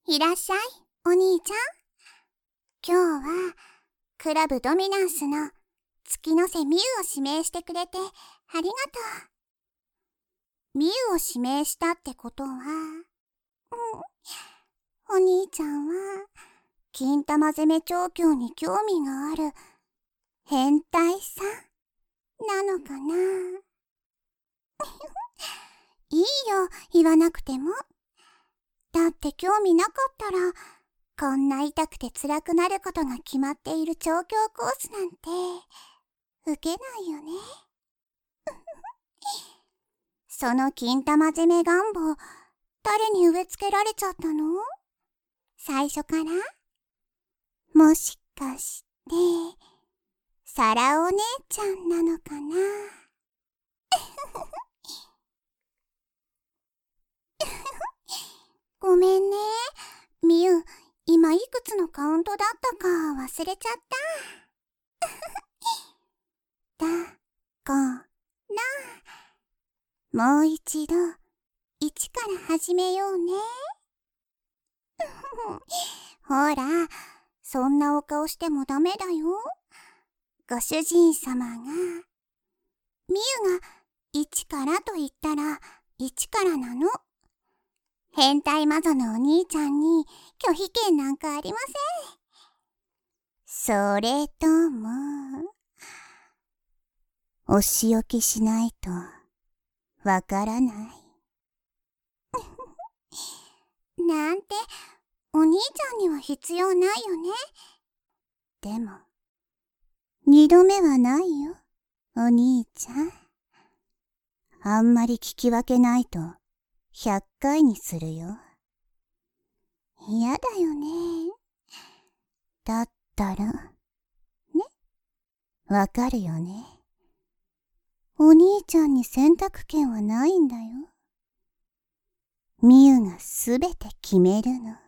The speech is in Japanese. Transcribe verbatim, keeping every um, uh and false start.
いらっしゃい、お兄ちゃん。今日は、クラブドミナンスの月の瀬みゆを指名してくれてありがとう。みゆを指名したってことは、うん、お兄ちゃんは、金玉攻め調教に興味がある変態さんなのかな。いいよ、言わなくても。だって興味なかったら、こんな痛くて辛くなることが決まっている調教コースなんて、受けないよね。その金玉攻め願望、誰に植え付けられちゃったの？最初から？もしかして、サラお姉ちゃんなのかな？ごめんね。みゆ、今いくつのカウントだったか忘れちゃった。だ、こ、な。もう一度、一から始めようね。ほら、そんなお顔してもダメだよ。ご主人様が、みゆが一からと言ったら一からなの。変態魔女のお兄ちゃんに拒否権なんかありません。それとも、お仕置きしないとわからない。なんて、お兄ちゃんには必要ないよね。でも、二度目はないよ、お兄ちゃん。あんまり聞き分けないと、百回にするよ。嫌だよね。だったら、ね。わかるよね。お兄ちゃんに選択権はないんだよ。みゆがすべて決めるの。